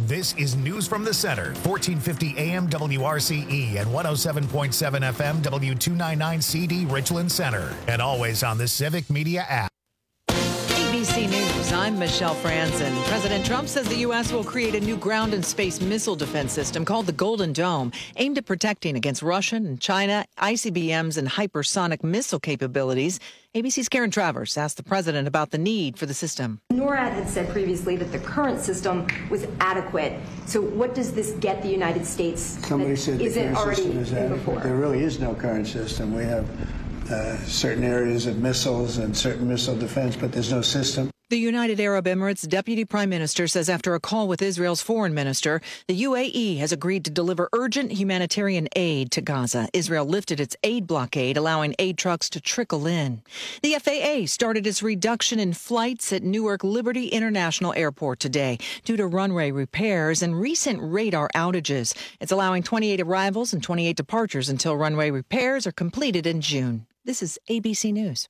This is News from the Center, 1450 AM WRCE and 107.7 FM W299 CD Richland Center. And always on the Civic Media app. ABC News, I'm Michelle Franzen. President Trump says the U.S. will create a new ground and space missile defense system called the Golden Dome, aimed at protecting against Russian and China ICBMs and hypersonic missile capabilities. ABC's Karen Travers asked the president about the need for the system. NORAD had said previously that the current system was adequate. So what does this get the United States Somebody said the current system is adequate. Before? There really is no current system. We have certain areas of missiles and certain missile defense, but there's no system. The United Arab Emirates Deputy Prime Minister says after a call with Israel's foreign minister, the UAE has agreed to deliver urgent humanitarian aid to Gaza. Israel lifted its aid blockade, allowing aid trucks to trickle in. The FAA started its reduction in flights at Newark Liberty International Airport today due to runway repairs and recent radar outages. It's allowing 28 arrivals and 28 departures until runway repairs are completed in June. This is ABC News.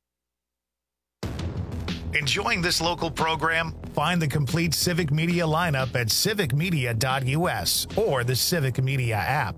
Enjoying this local program? Find the complete Civic Media lineup at civicmedia.us or the Civic Media app.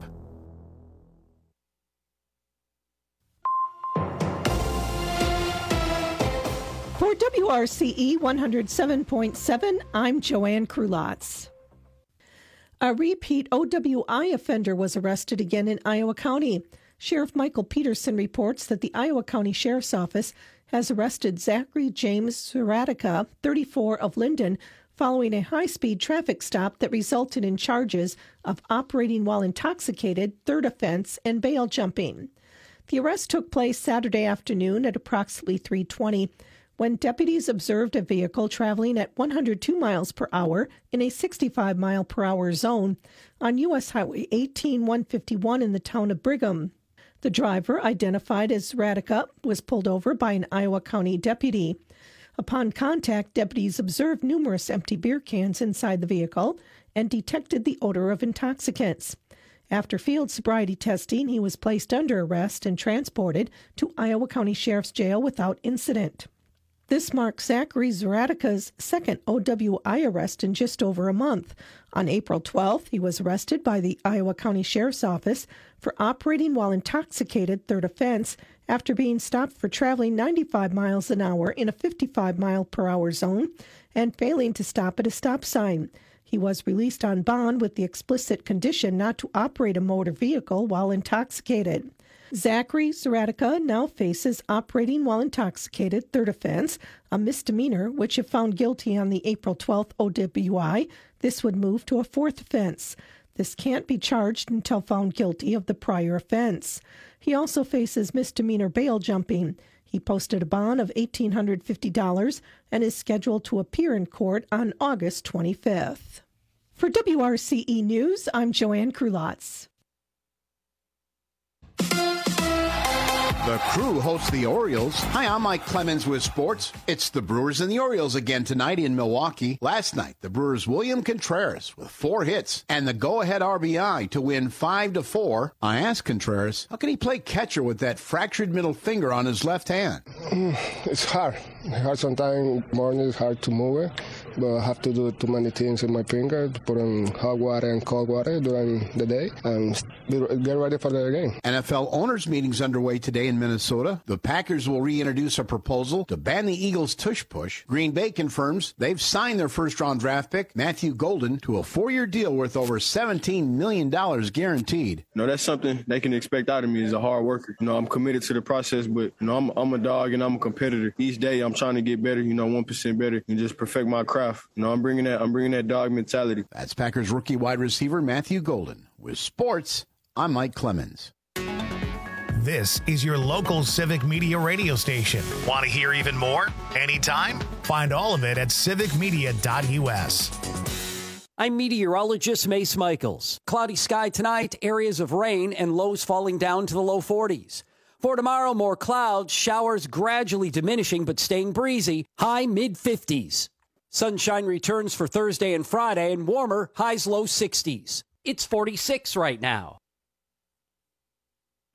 For WRCE 107.7, I'm Joanne Krulotz. A repeat OWI offender was arrested again in Iowa County. Sheriff Michael Peterson reports that the Iowa County Sheriff's Office has arrested Zachary James Zaratica, 34, of Linden, following a high-speed traffic stop that resulted in charges of operating while intoxicated, third offense, and bail jumping. The arrest took place Saturday afternoon at approximately 3:20 when deputies observed a vehicle traveling at 102 miles per hour in a 65-mile-per-hour zone on U.S. Highway 18-151 in the town of Brigham. The driver, identified as Zaratica, was pulled over by an Iowa County deputy. Upon contact, deputies observed numerous empty beer cans inside the vehicle and detected the odor of intoxicants. After field sobriety testing, he was placed under arrest and transported to Iowa County Sheriff's Jail without incident. This marks Zachary Zaratica's second OWI arrest in just over a month. On April 12th, he was arrested by the Iowa County Sheriff's Office for operating while intoxicated, third offense, after being stopped for traveling 95 miles an hour in a 55-mile-per-hour zone and failing to stop at a stop sign. He was released on bond with the explicit condition not to operate a motor vehicle while intoxicated. Zachary Zaratica now faces operating while intoxicated, third offense, a misdemeanor, which if found guilty on the April 12th OWI, this would move to a fourth offense. This can't be charged until found guilty of the prior offense. He also faces misdemeanor bail jumping. He posted a bond of $1,850 and is scheduled to appear in court on August 25th. For WRCE News, I'm Joanne Krulotz. The Crew hosts the Orioles. Hi, I'm Mike Clemens with sports. It's the Brewers and the Orioles again tonight in Milwaukee. Last night, the Brewers' William Contreras with 4 hits and the go-ahead RBI to win 5-4. I asked Contreras, how can he play catcher with that fractured middle finger on his left hand? It's hard. Sometimes morning it's hard to move it, but I have to do too many things in my finger, to put in hot water and cold water during the day and get ready for the game. NFL owners' meetings underway today in Minnesota. The Packers will reintroduce a proposal to ban the Eagles' tush push. Green Bay confirms they've signed their first-round draft pick, Matthew Golden, to a 4-year deal worth over $17 million guaranteed. That's something they can expect out of me as a hard worker. I'm committed to the process, but I'm a dog and I'm a competitor. Each day I'm trying to get better, 1% better, and just perfect my craft. I'm bringing that dog mentality. That's Packers rookie wide receiver Matthew Golden. With sports, I'm Mike Clemens. This is your local Civic Media radio station. Want to hear even more? Anytime? Find all of it at civicmedia.us. I'm meteorologist Mace Michaels. Cloudy sky tonight, areas of rain, and lows falling down to the low 40s. For tomorrow, more clouds, showers gradually diminishing but staying breezy, high mid-50s. Sunshine returns for Thursday and Friday, and warmer, highs low 60s. It's 46 right now.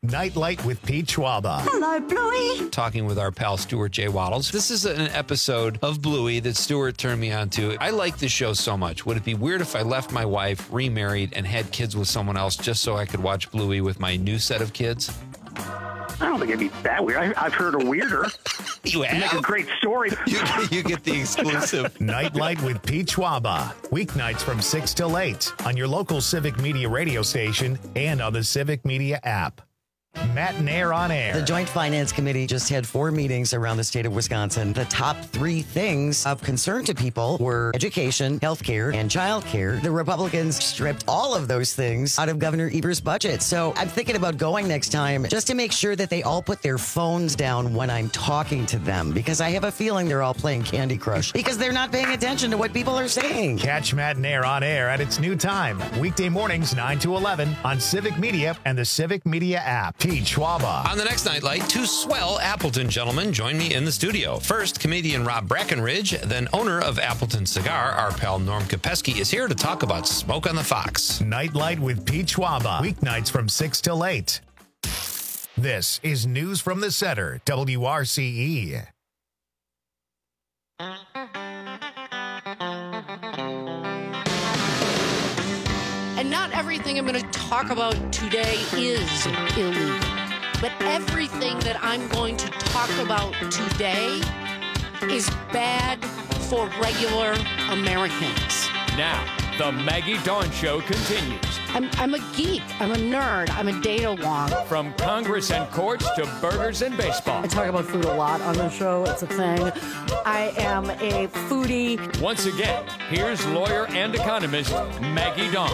Nightlight with Pete Schwaba. Hello, Bluey. Talking with our pal Stuart J. Waddles. This is an episode of Bluey that Stuart turned me on to. I like this show so much. Would it be weird if I left my wife, remarried, and had kids with someone else just so I could watch Bluey with my new set of kids? I don't think it'd be that weird. I've heard a weirder. You have? Make a great story. You get the exclusive. Nightlight with Pete Schwaba. Weeknights from 6 till 8 on your local Civic Media radio station and on the Civic Media app. Matt and Air on Air. The Joint Finance Committee just had 4 meetings around the state of Wisconsin. The top 3 things of concern to people were education, healthcare, and childcare. The Republicans stripped all of those things out of Governor Eber's budget. So I'm thinking about going next time just to make sure that they all put their phones down when I'm talking to them, because I have a feeling they're all playing Candy Crush because they're not paying attention to what people are saying. Catch Matt and Air on Air at its new time. Weekday mornings 9 to 11 on Civic Media and the Civic Media app. Pete Schwaba. On the next Nightlight, 2 swell Appleton gentlemen join me in the studio. First, comedian Rob Breckenridge, then owner of Appleton Cigar, our pal Norm Kopeski, is here to talk about Smoke on the Fox. Nightlight with Pete Schwaba. Weeknights from 6 till 8. This is News from the Center, WRCE. And not everything I'm going to talk about today is illegal. But everything that I'm going to talk about today is bad for regular Americans. Now, the Maggie Dawn Show continues. I'm a geek. I'm a nerd. I'm a data wonk. From Congress and courts to burgers and baseball. I talk about food a lot on the show. It's a thing. I am a foodie. Once again, here's lawyer and economist Maggie Dawn.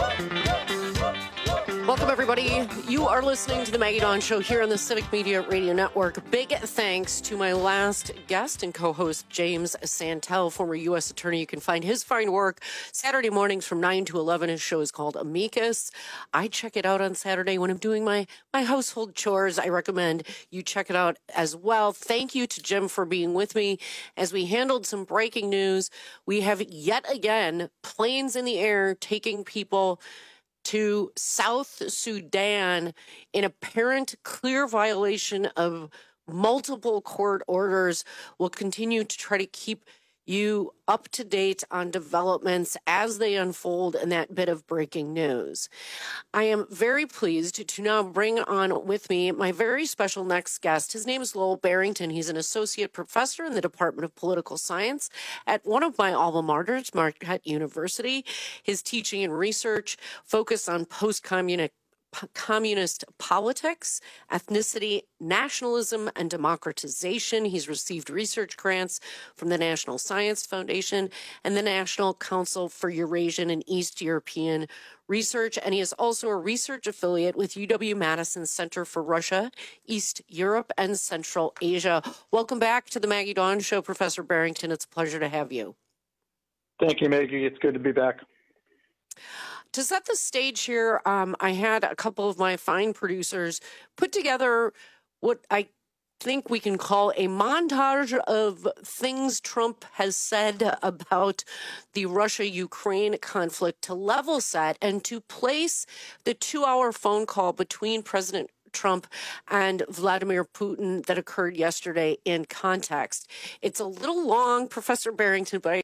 Welcome, everybody. You are listening to the Maggie Dawn Show here on the Civic Media Radio Network. Big thanks to my last guest and co-host, James Santel, former U.S. attorney. You can find his fine work Saturday mornings from 9 to 11. His show is called Amicus. I check it out on Saturday when I'm doing my household chores. I recommend you check it out as well. Thank you to Jim for being with me as we handled some breaking news. We have yet again planes in the air taking people to South Sudan in apparent clear violation of multiple court orders. We'll continue to try to keep you up to date on developments as they unfold in that bit of breaking news. I am very pleased to now bring on with me my very special next guest. His name is Lowell Barrington. He's an associate professor in the Department of Political Science at one of my alma maters, Marquette University. His teaching and research focus on post-communist politics, ethnicity, nationalism, and democratization. He's received research grants from the National Science Foundation and the National Council for Eurasian and East European Research, and he is also a research affiliate with UW-Madison Center for Russia, East Europe, and Central Asia. Welcome back to the Maggie Dawn Show, Professor Barrington. It's a pleasure to have you. Thank you, Maggie. It's good to be back. To set the stage here, I had a couple of my fine producers put together what I think we can call a montage of things Trump has said about the Russia-Ukraine conflict to level set and to place the 2-hour phone call between President Trump and Vladimir Putin that occurred yesterday in context. It's a little long, Professor Barrington, but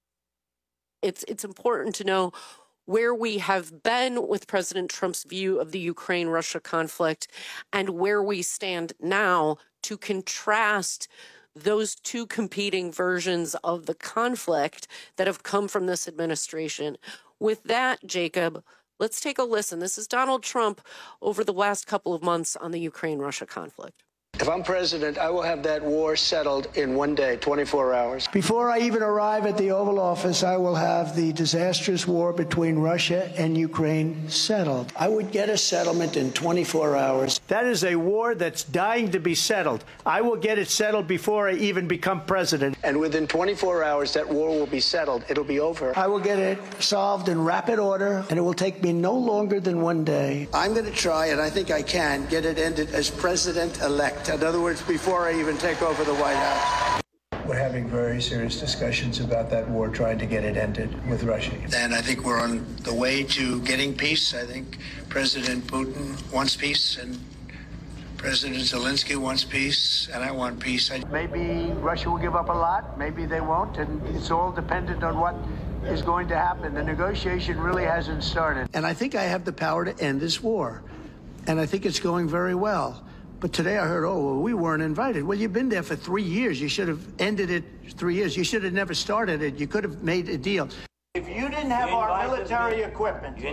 it's important to know where we have been with President Trump's view of the Ukraine-Russia conflict and where we stand now to contrast those two competing versions of the conflict that have come from this administration. With that, Jacob, let's take a listen. This is Donald Trump over the last couple of months on the Ukraine-Russia conflict. If I'm president, I will have that war settled in one day, 24 hours. Before I even arrive at the Oval Office, I will have the disastrous war between Russia and Ukraine settled. I would get a settlement in 24 hours. That is a war that's dying to be settled. I will get it settled before I even become president. And within 24 hours, that war will be settled. It'll be over. I will get it solved in rapid order, and it will take me no longer than one day. I'm going to try, and I think I can, get it ended as president-elect. In other words, before I even take over the White House. We're having very serious discussions about that war, trying to get it ended with Russia. And I think we're on the way to getting peace. I think President Putin wants peace, and President Zelensky wants peace, and I want peace. Maybe Russia will give up a lot, maybe they won't, and it's all dependent on what is going to happen. The negotiation really hasn't started. And I think I have the power to end this war, and I think it's going very well. But today I heard, oh, well, we weren't invited. Well, you've been there for 3 years. You should have ended it 3 years. You should have never started it. You could have made a deal. If you didn't have our military equipment, this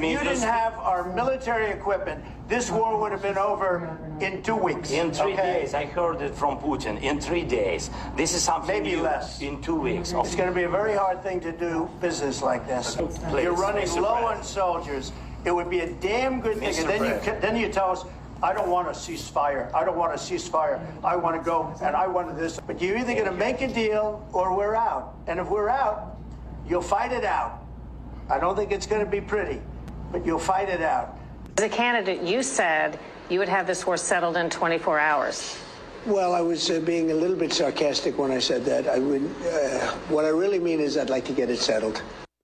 war would have been over in 2 weeks. In 3 days, I heard it from Putin. In 3 days, this is something maybe new. Less. In 2 weeks. It's going to be a very hard thing to do business like this. Please, you're running Mr. low President. on soldiers. It would be a damn good thing. And then you tell us, I don't want a ceasefire. I don't want a ceasefire. I want to go and I want this. But you're either going to make a deal or we're out. And if we're out, you'll fight it out. I don't think it's going to be pretty, but you'll fight it out. As a candidate, you said you would have this war settled in 24 hours. Well, I was being a little bit sarcastic when I said that. I would. What I really mean is I'd like to get it settled.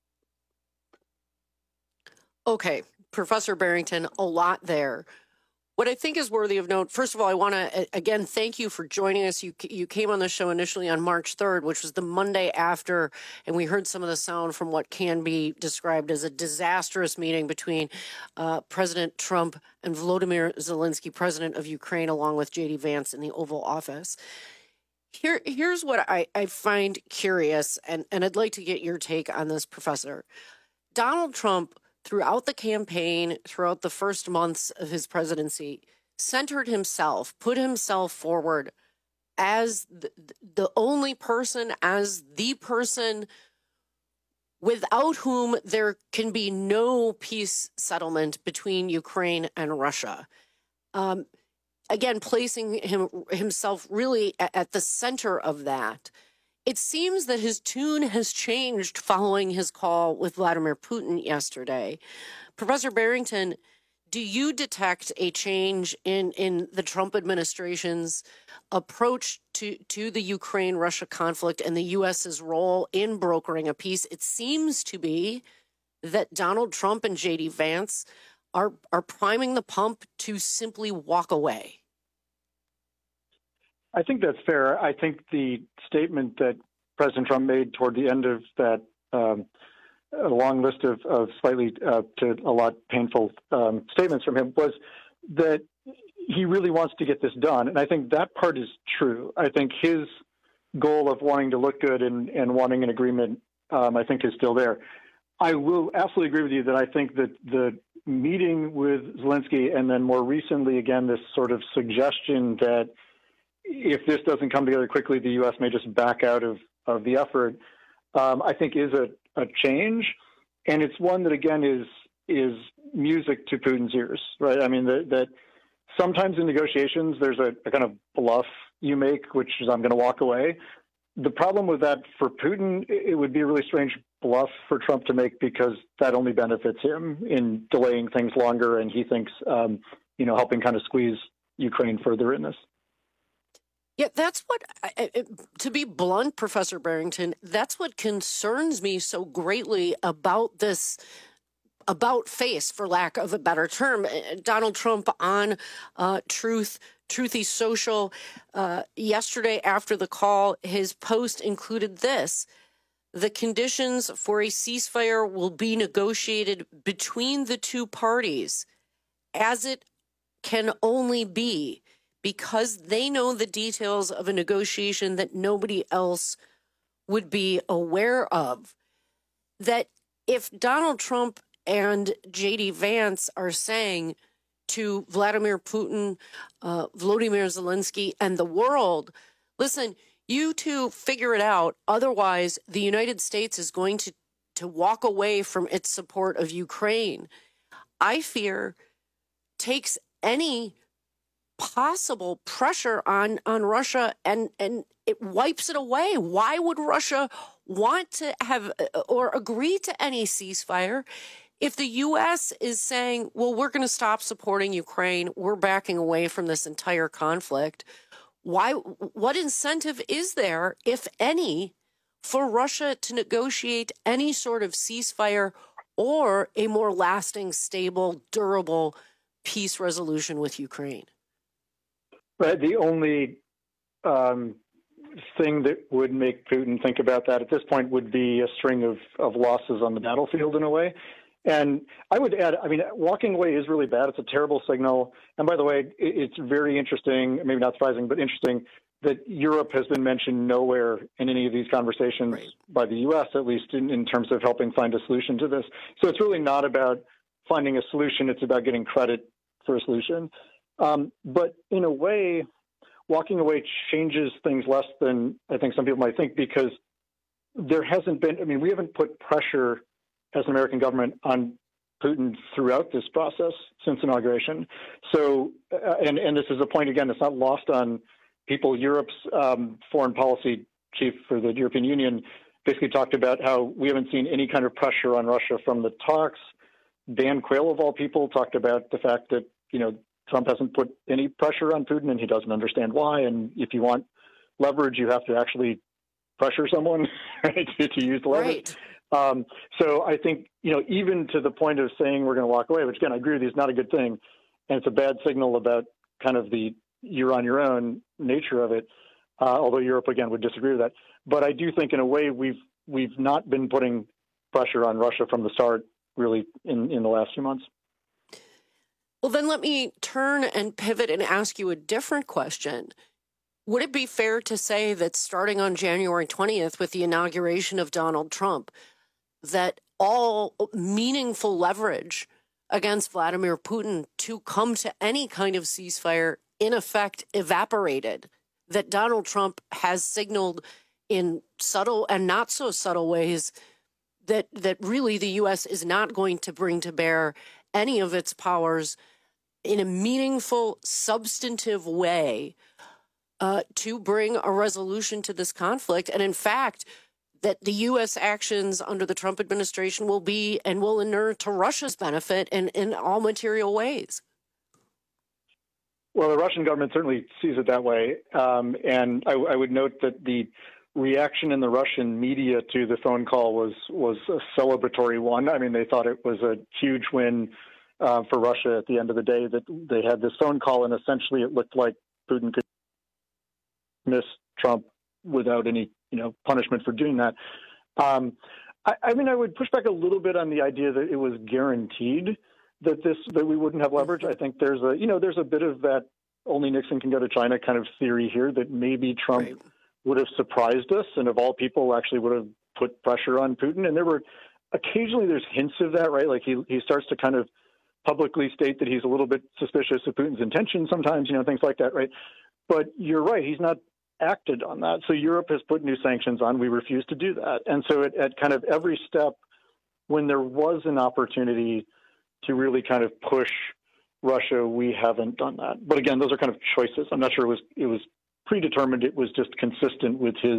Okay, Professor Barrington, a lot there. What I think is worthy of note, first of all, I want to, again, thank you for joining us. You came on the show initially on March 3rd, which was the Monday after, and we heard some of the sound from what can be described as a disastrous meeting between President Trump and Volodymyr Zelensky, president of Ukraine, along with J.D. Vance in the Oval Office. Here's what I find curious, and I'd like to get your take on this, Professor. Donald Trump, throughout the campaign, throughout the first months of his presidency, centered himself, put himself forward as the only person, as the person without whom there can be no peace settlement between Ukraine and Russia. Again, placing himself really at the center of that. It seems that his tune has changed following his call with Vladimir Putin yesterday. Professor Barrington, do you detect a change in the Trump administration's approach to the Ukraine-Russia conflict and the U.S.'s role in brokering a peace? It seems to be that Donald Trump and J.D. Vance are priming the pump to simply walk away. I think that's fair. I think the statement that President Trump made toward the end of that a long list of slightly to a lot painful statements from him was that he really wants to get this done. And I think that part is true. I think his goal of wanting to look good and wanting an agreement, I think, is still there. I will absolutely agree with you that I think that the meeting with Zelensky and then more recently, again, this sort of suggestion that if this doesn't come together quickly, the U.S. may just back out of the effort, I think is a change. And it's one that, again, is music to Putin's ears, right? I mean, that sometimes in negotiations, there's a kind of bluff you make, which is I'm going to walk away. The problem with that for Putin, it would be a really strange bluff for Trump to make because that only benefits him in delaying things longer. And he thinks, helping kind of squeeze Ukraine further in this. Yeah, that's what, to be blunt, Professor Barrington, that's what concerns me so greatly about this about face, for lack of a better term. Donald Trump on Truthy Social yesterday after the call, his post included this: the conditions for a ceasefire will be negotiated between the two parties as it can only be, because they know the details of a negotiation that nobody else would be aware of. That if Donald Trump and J.D. Vance are saying to Vladimir Putin, Volodymyr Zelensky, and the world, listen, you two figure it out. Otherwise, the United States is going to walk away from its support of Ukraine, I fear takes any possible pressure on Russia and it wipes it away. Why would Russia want to have or agree to any ceasefire if the U.S. is saying, well, we're going to stop supporting Ukraine, we're backing away from this entire conflict? What incentive is there, if any, for Russia to negotiate any sort of ceasefire or a more lasting, stable, durable peace resolution with Ukraine? But the only thing that would make Putin think about that at this point would be a string of losses on the battlefield in a way. And I would add, I mean, walking away is really bad. It's a terrible signal. And by the way, it's very interesting, maybe not surprising, but interesting that Europe has been mentioned nowhere in any of these conversations by the U.S., at least in terms of helping find a solution to this. So it's really not about finding a solution. It's about getting credit for a solution. But in a way, walking away changes things less than I think some people might think, because there hasn't been, I mean, we haven't put pressure as an American government on Putin throughout this process since inauguration. So, and this is a point, again, that's not lost on people. Europe's foreign policy chief for the European Union basically talked about how we haven't seen any kind of pressure on Russia from the talks. Dan Quayle, of all people, talked about the fact that, you know, Trump hasn't put any pressure on Putin and he doesn't understand why. And if you want leverage, you have to actually pressure someone right, to use the leverage. Right. So I think, you know, even to the point of saying we're going to walk away, which again, I agree with you, is not a good thing. And it's a bad signal about kind of the you're on your own nature of it. Although Europe, again, would disagree with that. But I do think in a way we've not been putting pressure on Russia from the start, really, in the last few months. Well, then let me turn and pivot and ask you a different question. Would it be fair to say that starting on January 20th with the inauguration of Donald Trump, that all meaningful leverage against Vladimir Putin to come to any kind of ceasefire in effect evaporated, that Donald Trump has signaled in subtle and not so subtle ways that really the U.S. is not going to bring to bear any of its powers in a meaningful, substantive way to bring a resolution to this conflict. And in fact, that the U.S. actions under the Trump administration will be and will inure to Russia's benefit in all material ways. Well, the Russian government certainly sees it that way. And I would note that the reaction in the Russian media to the phone call was a celebratory one. I mean, they thought it was a huge win for Russia at the end of the day, that they had this phone call, and essentially it looked like Putin could miss Trump without any, you know, punishment for doing that. I mean, I would push back a little bit on the idea that it was guaranteed that we wouldn't have leverage. I think there's a bit of that only Nixon can go to China kind of theory here, that maybe Trump would have surprised us and of all people actually would have put pressure on Putin. And there were occasionally there's hints of that, right? Like he starts to kind of publicly state that he's a little bit suspicious of Putin's intentions sometimes, you know, things like that, right? But you're right, he's not acted on that. So Europe has put new sanctions on. We refuse to do that. And so at kind of every step, when there was an opportunity to really kind of push Russia, we haven't done that. But again, those are kind of choices. I'm not sure it was predetermined. It was just consistent with his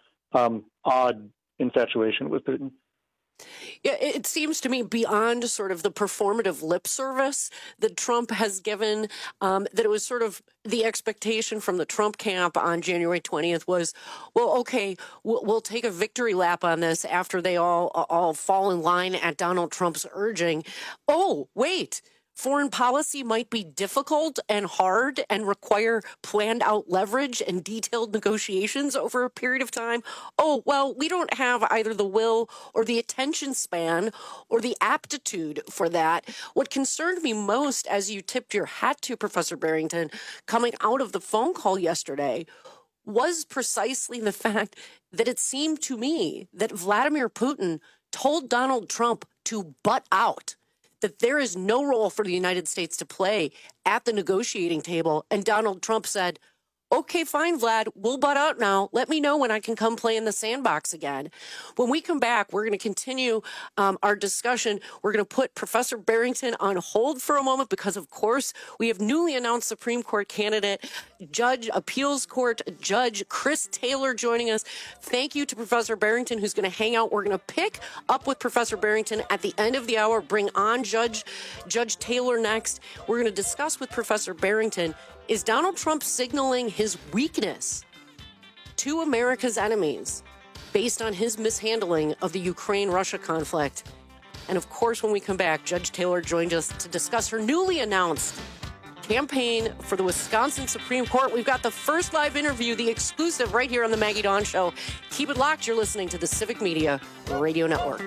odd infatuation with Putin. Yeah, it seems to me beyond sort of the performative lip service that Trump has given, that it was sort of the expectation from the Trump camp on January 20th was, well, okay, we'll take a victory lap on this after they all fall in line at Donald Trump's urging. Oh, wait. Foreign policy might be difficult and hard and require planned out leverage and detailed negotiations over a period of time. Oh, well, we don't have either the will or the attention span or the aptitude for that. What concerned me most, as you tipped your hat to, Professor Barrington, coming out of the phone call yesterday, was precisely the fact that it seemed to me that Vladimir Putin told Donald Trump to butt out, that there is no role for the United States to play at the negotiating table. And Donald Trump said, okay, fine, Vlad, we'll butt out now. Let me know when I can come play in the sandbox again. When we come back, we're going to continue our discussion. We're going to put Professor Barrington on hold for a moment because, of course, we have newly announced Supreme Court candidate, Appeals Court Judge Chris Taylor joining us. Thank you to Professor Barrington, who's going to hang out. We're going to pick up with Professor Barrington at the end of the hour, bring on Judge Taylor next. We're going to discuss with Professor Barrington, is Donald Trump signaling his weakness to America's enemies based on his mishandling of the Ukraine-Russia conflict? And of course, when we come back, Judge Taylor joined us to discuss her newly announced campaign for the Wisconsin Supreme Court. We've got the first live interview, the exclusive right here on the Maggie Dawn Show. Keep it locked. You're listening to the Civic Media Radio Network.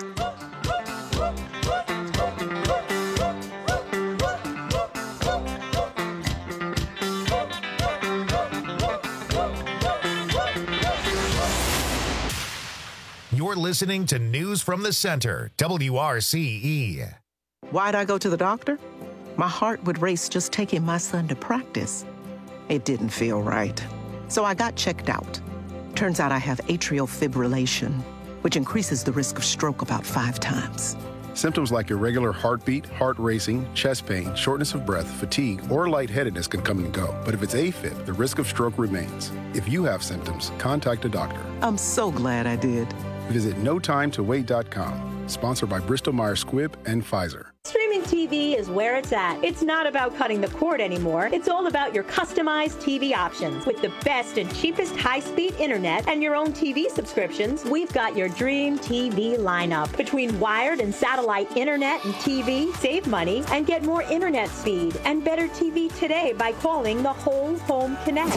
You're listening to News from the Center, WRCE. Why'd I go to the doctor? My heart would race just taking my son to practice. It didn't feel right. So I got checked out. Turns out I have atrial fibrillation, which increases the risk of stroke about 5 times. Symptoms like irregular heartbeat, heart racing, chest pain, shortness of breath, fatigue, or lightheadedness can come and go. But if it's AFib, the risk of stroke remains. If you have symptoms, contact a doctor. I'm so glad I did. Visit notimetowait.com. Sponsored by Bristol-Myers Squibb and Pfizer. Streaming TV is where it's at. It's not about cutting the cord anymore. It's all about your customized TV options. With the best and cheapest high-speed internet and your own TV subscriptions, we've got your dream TV lineup. Between wired and satellite internet and TV, save money and get more internet speed and better TV today by calling the Whole Home Connect.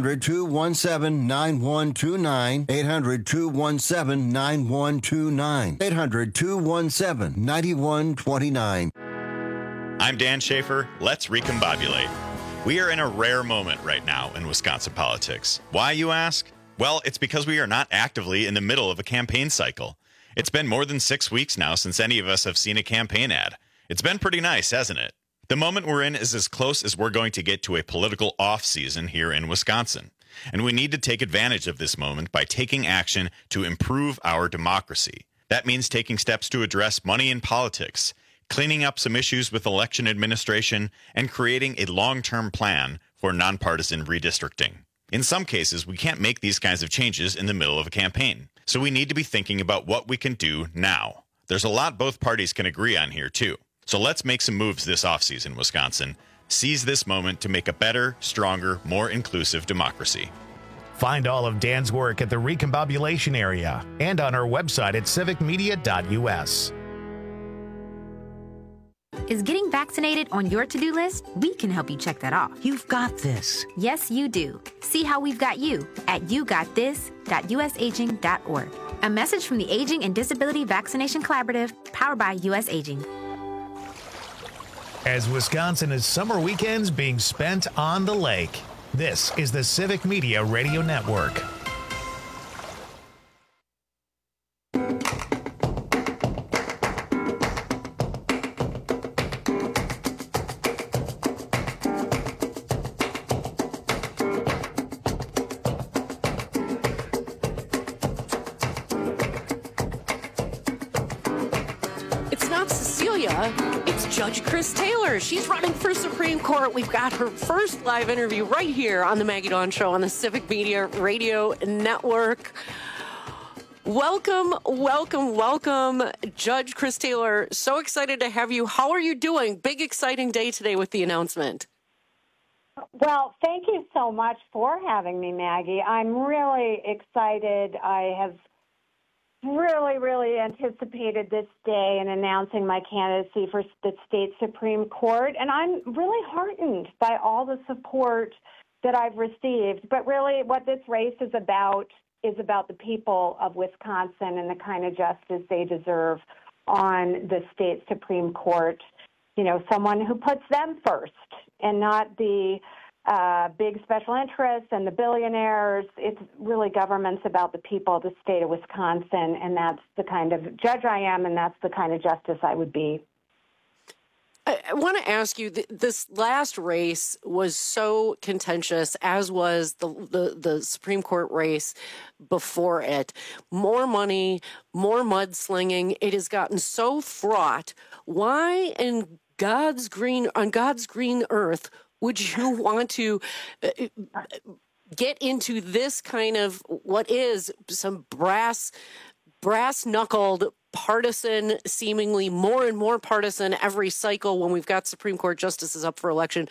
800-217-9129. 800-217-9129. 800-217-9129. I'm Dan Schaefer. Let's recombobulate. We are in a rare moment right now in Wisconsin politics. Why, you ask? Well, it's because we are not actively in the middle of a campaign cycle. It's been more than 6 weeks now since any of us have seen a campaign ad. It's been pretty nice, hasn't it? The moment we're in is as close as we're going to get to a political off-season here in Wisconsin. And we need to take advantage of this moment by taking action to improve our democracy. That means taking steps to address money in politics, cleaning up some issues with election administration, and creating a long-term plan for nonpartisan redistricting. In some cases, we can't make these kinds of changes in the middle of a campaign, so we need to be thinking about what we can do now. There's a lot both parties can agree on here, too. So let's make some moves this offseason, Wisconsin. Seize this moment to make a better, stronger, more inclusive democracy. Find all of Dan's work at the Recombobulation area and on our website at civicmedia.us. Is getting vaccinated on your to-do list? We can help you check that off. You've got this. Yes, you do. See how we've got you at yougotthis.usaging.org. A message from the Aging and Disability Vaccination Collaborative, powered by U.S. Aging. As Wisconsin is summer weekends being spent on the lake, this is the Civic Media Radio Network. It's Judge Chris Taylor. She's running for Supreme Court. We've got her first live interview right here on the Maggie Dawn Show on the Civic Media Radio Network. Welcome, welcome, welcome, Judge Chris Taylor. So excited to have you. How are you doing? Big, exciting day today with the announcement. Well, thank you so much for having me, Maggie. I'm really excited. I have really anticipated this day and announcing my candidacy for the state Supreme Court, and I'm really heartened by all the support that I've received. But really what this race is about the people of Wisconsin and the kind of justice they deserve on the state Supreme Court. You know, someone who puts them first and not the big special interests and the billionaires. It's really government's about the people of the state of Wisconsin, and that's the kind of judge I am, and that's the kind of justice I would be. I want to ask you, this last race was so contentious, as was the Supreme Court race before it. More money, more mudslinging. It has gotten so fraught. Why on God's green earth would you want to get into this kind of what is some brass-knuckled, partisan, seemingly more and more partisan every cycle when we've got Supreme Court justices up for election?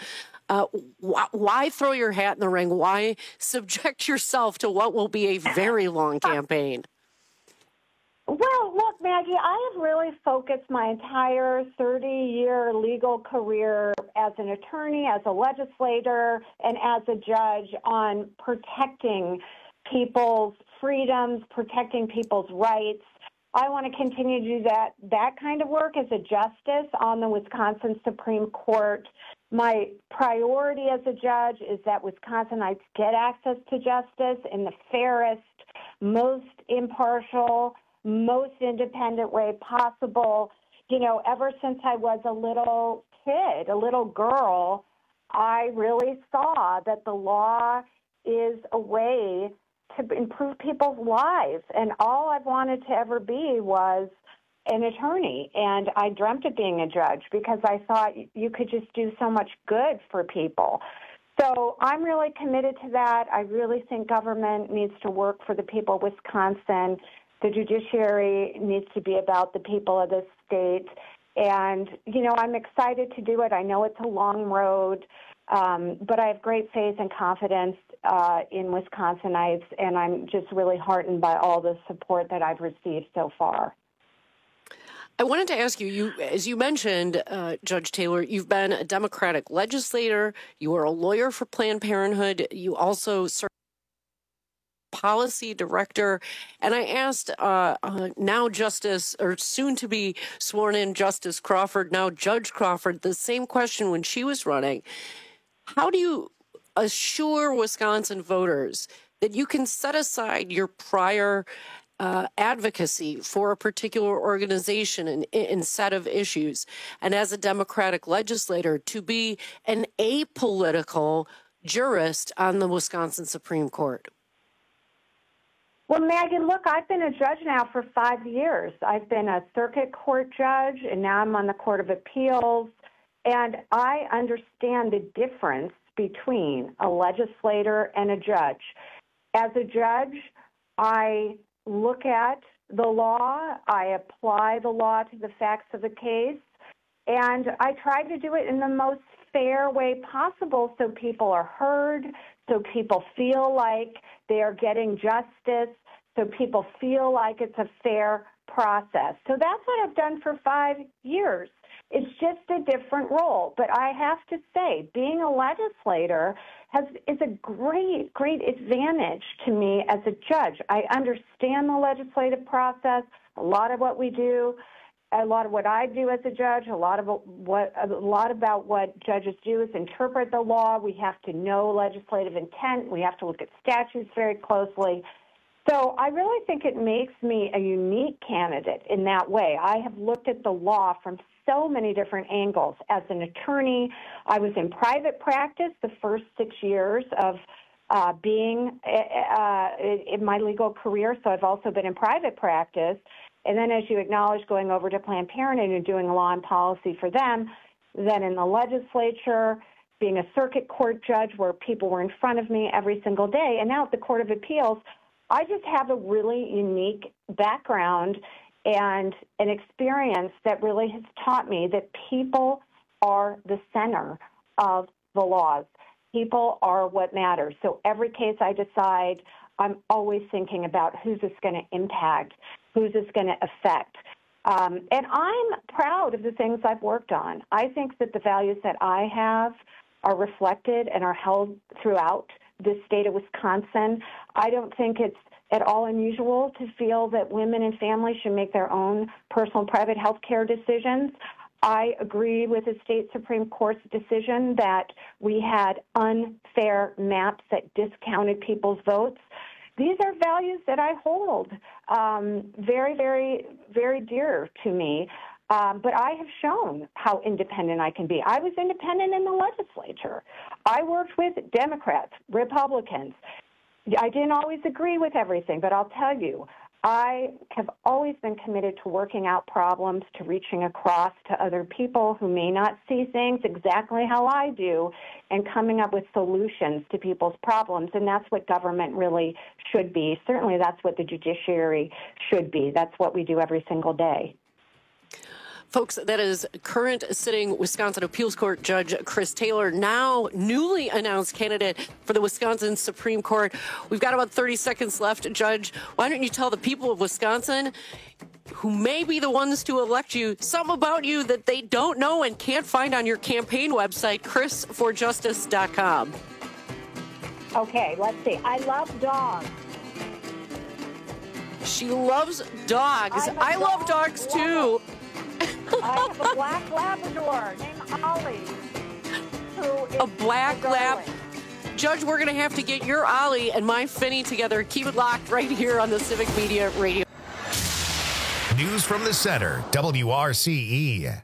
Why throw your hat in the ring? Why subject yourself to what will be a very long campaign? Well, look, Maggie, I have really focused my entire 30-year legal career as an attorney, as a legislator, and as a judge on protecting people's freedoms, protecting people's rights. I want to continue to do that kind of work as a justice on the Wisconsin Supreme Court. My priority as a judge is that Wisconsinites get access to justice in the fairest, most impartial, most independent way possible. You know, ever since I was a little kid, a little girl, I really saw that the law is a way to improve people's lives. And all I've wanted to ever be was an attorney. And I dreamt of being a judge because I thought you could just do so much good for people. So I'm really committed to that. I really think government needs to work for the people of Wisconsin. The judiciary needs to be about the people of this state. And, you know, I'm excited to do it. I know it's a long road, but I have great faith and confidence in Wisconsinites, and I'm just really heartened by all the support that I've received so far. I wanted to ask you, as you mentioned, Judge Taylor, you've been a Democratic legislator. You were a lawyer for Planned Parenthood. You also served as policy director. And I asked now Justice, or soon to be sworn in Justice Crawford, now Judge Crawford, the same question when she was running. How do you assure Wisconsin voters that you can set aside your prior advocacy for a particular organization and set of issues, and as a Democratic legislator, to be an apolitical jurist on the Wisconsin Supreme Court? Well, Maggie, look, I've been a judge now for 5 years. I've been a circuit court judge, and now I'm on the Court of Appeals, and I understand the difference between a legislator and a judge. As a judge, I look at the law, I apply the law to the facts of the case, and I try to do it in the most fair way possible so people are heard, so people feel like they are getting justice, so people feel like it's a fair process. So that's what I've done for 5 years. It's just a different role. But I have to say, being a legislator is a great, great advantage to me as a judge. I understand the legislative process, a lot of what we do, a lot of what I do as a judge, a lot about what judges do is interpret the law. We have to know legislative intent. We have to look at statutes very closely. So I really think it makes me a unique candidate in that way. I have looked at the law from so many different angles. As an attorney, I was in private practice the first 6 years of being in my legal career, so I've also been in private practice. And then, as you acknowledged, going over to Planned Parenthood and doing law and policy for them, then in the legislature, being a circuit court judge where people were in front of me every single day, and now at the Court of Appeals, I just have a really unique background and an experience that really has taught me that people are the center of the laws. People are what matters. So every case I decide, I'm always thinking about who's this going to impact, who's this going to affect. And I'm proud of the things I've worked on. I think that the values that I have are reflected and are held throughout the state of Wisconsin. I don't think it's at all unusual to feel that women and families should make their own personal and private health care decisions. I agree with the state Supreme Court's decision that we had unfair maps that discounted people's votes. These are values that I hold very, very, very dear to me. But I have shown how independent I can be. I was independent in the legislature. I worked with Democrats, Republicans. I didn't always agree with everything, but I'll tell you, I have always been committed to working out problems, to reaching across to other people who may not see things exactly how I do, and coming up with solutions to people's problems. And that's what government really should be. Certainly that's what the judiciary should be. That's what we do every single day. Folks, that is current sitting Wisconsin Appeals Court Judge Chris Taylor, now newly announced candidate for the Wisconsin Supreme Court. We've got about 30 seconds left. Judge, why don't you tell the people of Wisconsin, who may be the ones to elect you, something about you that they don't know and can't find on your campaign website, chrisforjustice.com. Okay, let's see. I love dogs. She loves dogs. I love dogs, too. I have a black Labrador named Ollie. A black lab. Judge, we're going to have to get your Ollie and my Finny together. Keep it locked right here on the Civic Media Radio. News from the center, WRCE.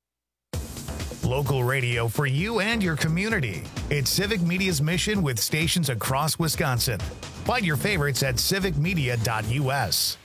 Local radio for you and your community. It's Civic Media's mission with stations across Wisconsin. Find your favorites at civicmedia.us.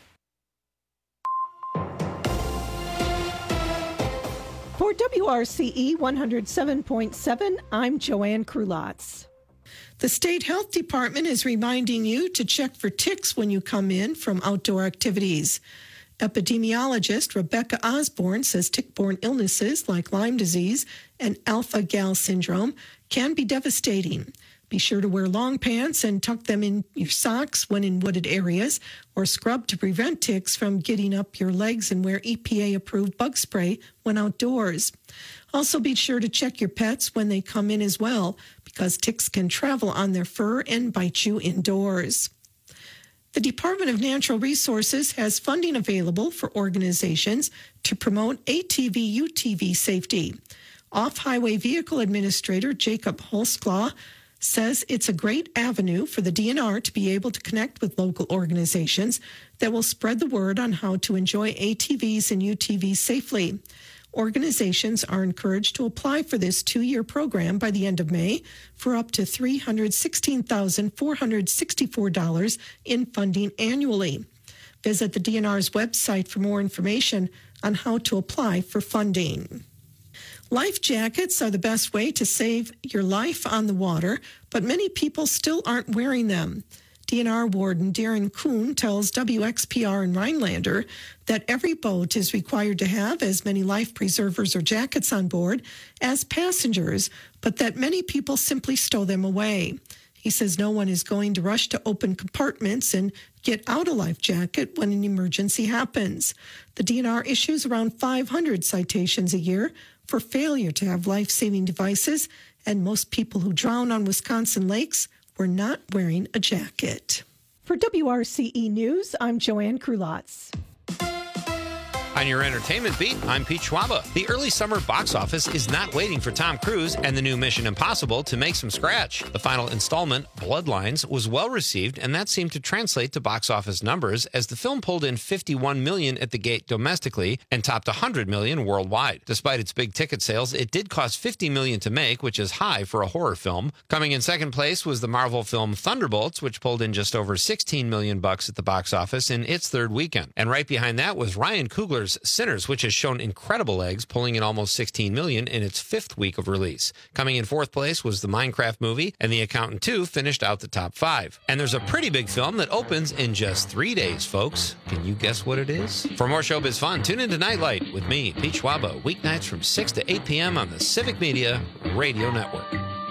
For WRCE 107.7, I'm Joanne Krulotz. The State Health Department is reminding you to check for ticks when you come in from outdoor activities. Epidemiologist Rebecca Osborne says tick-borne illnesses like Lyme disease and alpha-gal syndrome can be devastating. Be sure to wear long pants and tuck them in your socks when in wooded areas, or scrub to prevent ticks from getting up your legs, and wear EPA-approved bug spray when outdoors. Also be sure to check your pets when they come in as well, because ticks can travel on their fur and bite you indoors. The Department of Natural Resources has funding available for organizations to promote ATV-UTV safety. Off-Highway Vehicle Administrator Jacob Holsklaw says it's a great avenue for the DNR to be able to connect with local organizations that will spread the word on how to enjoy ATVs and UTVs safely. Organizations are encouraged to apply for this 2-year program by the end of May for up to $316,464 in funding annually. Visit the DNR's website for more information on how to apply for funding. Life jackets are the best way to save your life on the water, but many people still aren't wearing them. DNR Warden Darren Kuhn tells WXPR in Rhinelander that every boat is required to have as many life preservers or jackets on board as passengers, but that many people simply stow them away. He says no one is going to rush to open compartments and get out a life jacket when an emergency happens. The DNR issues around 500 citations a year for failure to have life-saving devices, and most people who drown on Wisconsin lakes were not wearing a jacket. For WRCE News, I'm Joanne Krulotz. On your entertainment beat, I'm Pete Schwaba. The early summer box office is not waiting for Tom Cruise and the new Mission Impossible to make some scratch. The final installment, Bloodlines, was well received, and that seemed to translate to box office numbers as the film pulled in $51 million at the gate domestically and topped $100 million worldwide. Despite its big ticket sales, it did cost $50 million to make, which is high for a horror film. Coming in second place was the Marvel film Thunderbolts, which pulled in just over $16 million at the box office in its third weekend. And right behind that was Ryan Coogler's Sinners, which has shown incredible legs, pulling in almost $16 million in its fifth week of release. Coming in fourth place was the Minecraft movie, and The Accountant 2 finished out the top 5. And there's a pretty big film that opens in just 3 days, folks. Can you guess what it is? For more showbiz fun, tune into Nightlight with me, Pete Schwaba, weeknights from 6 to 8 p.m. on the Civic Media Radio Network.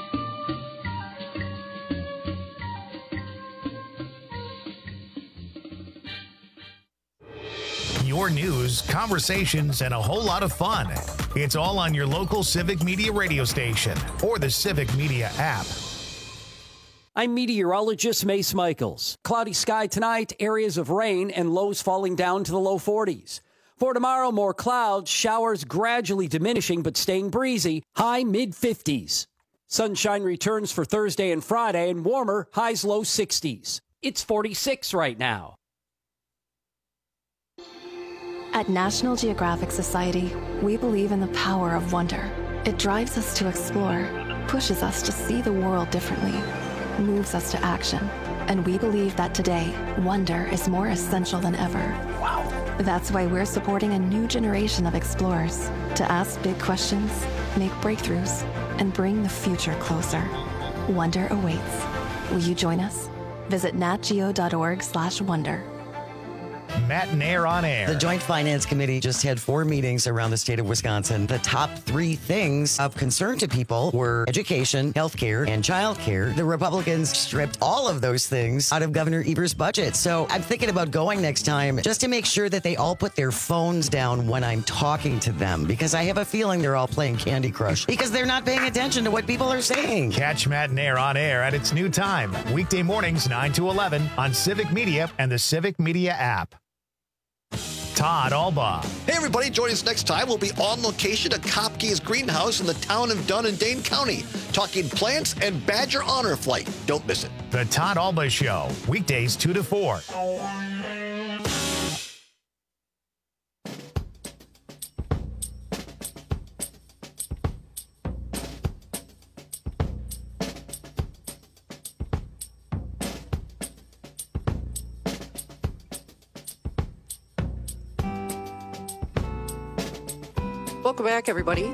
Your news, conversations, and a whole lot of fun. It's all on your local Civic Media radio station or the Civic Media app. I'm meteorologist Mace Michaels. Cloudy sky tonight, areas of rain and lows falling down to the low 40s. For tomorrow, more clouds, showers gradually diminishing but staying breezy, high mid-50s. Sunshine returns for Thursday and Friday and warmer, highs low 60s. It's 46 right now. At National Geographic Society, we believe in the power of wonder. It drives us to explore, pushes us to see the world differently, moves us to action. And we believe that today, wonder is more essential than ever. Wow. That's why we're supporting a new generation of explorers to ask big questions, make breakthroughs, and bring the future closer. Wonder awaits. Will you join us? Visit natgeo.org/wonder. Matt and Air on Air. The Joint Finance Committee just had 4 meetings around the state of Wisconsin. The top 3 things of concern to people were education, health care, and child care. The Republicans stripped all of those things out of Governor Evers' budget. So I'm thinking about going next time just to make sure that they all put their phones down when I'm talking to them, because I have a feeling they're all playing Candy Crush because they're not paying attention to what people are saying. Catch Matt and Air on Air at its new time, weekday mornings 9 to 11 on Civic Media and the Civic Media app. Todd Albaugh. Hey, everybody. Join us next time. We'll be on location at Kopke's Greenhouse in the town of Dunn in Dane County, talking plants and Badger Honor Flight. Don't miss it. The Todd Albaugh Show, weekdays 2 to 4. Welcome back, everybody.